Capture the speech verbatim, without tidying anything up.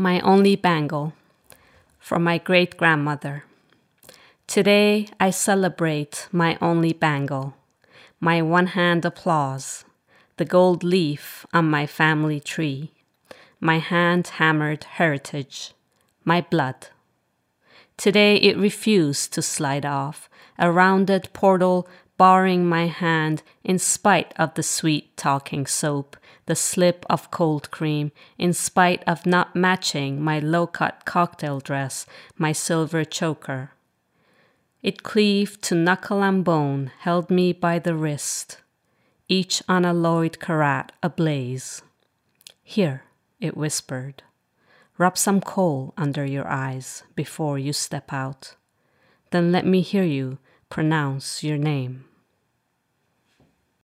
My only bangle, from my great-grandmother. Today I celebrate my only bangle, my one-hand applause, the gold leaf on my family tree, my hand-hammered heritage, my blood. Today it refused to slide off, a rounded portal barring my hand in spite of the sweet talking soap, the slip of cold cream, in spite of not matching my low-cut cocktail dress, my silver choker. It cleaved to knuckle and bone, held me by the wrist, each unalloyed karat ablaze. Here, it whispered, rub some coal under your eyes before you step out. Then let me hear you pronounce your name.